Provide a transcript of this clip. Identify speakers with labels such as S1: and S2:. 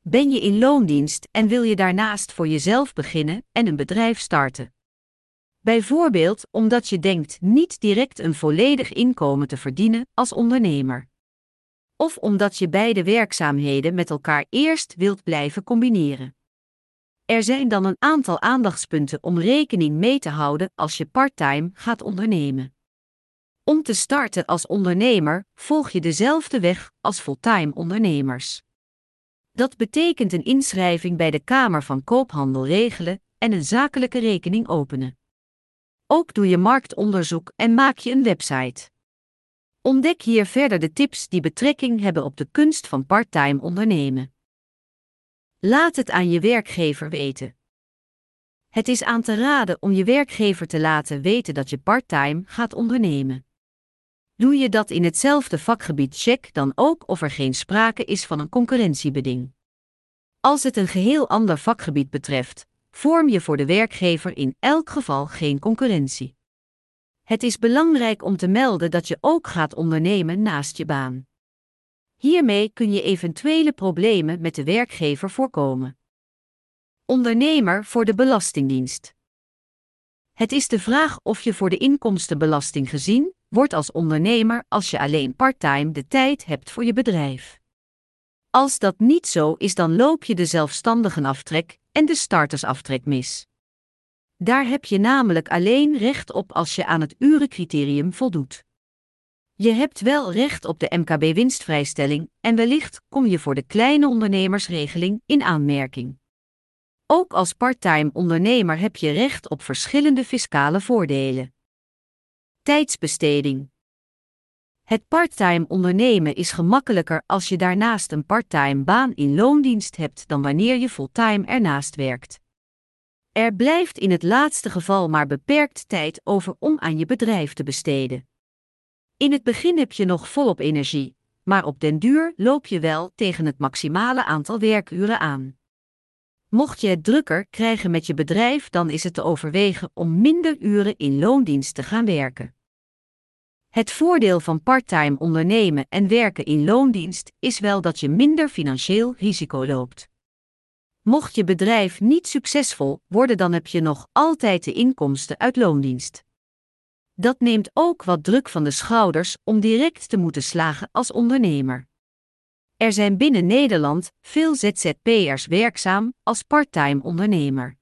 S1: Ben je in loondienst en wil je daarnaast voor jezelf beginnen en een bedrijf starten? Bijvoorbeeld omdat je denkt niet direct een volledig inkomen te verdienen als ondernemer. Of omdat je beide werkzaamheden met elkaar eerst wilt blijven combineren. Er zijn dan een aantal aandachtspunten om rekening mee te houden als je parttime gaat ondernemen. Om te starten als ondernemer volg je dezelfde weg als fulltime ondernemers. Dat betekent een inschrijving bij de Kamer van Koophandel regelen en een zakelijke rekening openen. Ook doe je marktonderzoek en maak je een website. Ontdek hier verder de tips die betrekking hebben op de kunst van parttime ondernemen. Laat het aan je werkgever weten. Het is aan te raden om je werkgever te laten weten dat je parttime gaat ondernemen. Doe je dat in hetzelfde vakgebied, check dan ook of er geen sprake is van een concurrentiebeding. Als het een geheel ander vakgebied betreft, vorm je voor de werkgever in elk geval geen concurrentie. Het is belangrijk om te melden dat je ook gaat ondernemen naast je baan. Hiermee kun je eventuele problemen met de werkgever voorkomen. Ondernemer voor de Belastingdienst. Het is de vraag of je voor de inkomstenbelasting gezien wordt als ondernemer als je alleen parttime de tijd hebt voor je bedrijf. Als dat niet zo is, dan loop je de zelfstandigenaftrek en de startersaftrek mis. Daar heb je namelijk alleen recht op als je aan het urencriterium voldoet. Je hebt wel recht op de MKB-winstvrijstelling en wellicht kom je voor de kleine ondernemersregeling in aanmerking. Ook als parttime ondernemer heb je recht op verschillende fiscale voordelen. Tijdsbesteding. Het parttime ondernemen is gemakkelijker als je daarnaast een parttime baan in loondienst hebt dan wanneer je fulltime ernaast werkt. Er blijft in het laatste geval maar beperkt tijd over om aan je bedrijf te besteden. In het begin heb je nog volop energie, maar op den duur loop je wel tegen het maximale aantal werkuren aan. Mocht je het drukker krijgen met je bedrijf, dan is het te overwegen om minder uren in loondienst te gaan werken. Het voordeel van parttime ondernemen en werken in loondienst is wel dat je minder financieel risico loopt. Mocht je bedrijf niet succesvol worden, dan heb je nog altijd de inkomsten uit loondienst. Dat neemt ook wat druk van de schouders om direct te moeten slagen als ondernemer. Er zijn binnen Nederland veel ZZP'ers werkzaam als parttime ondernemer.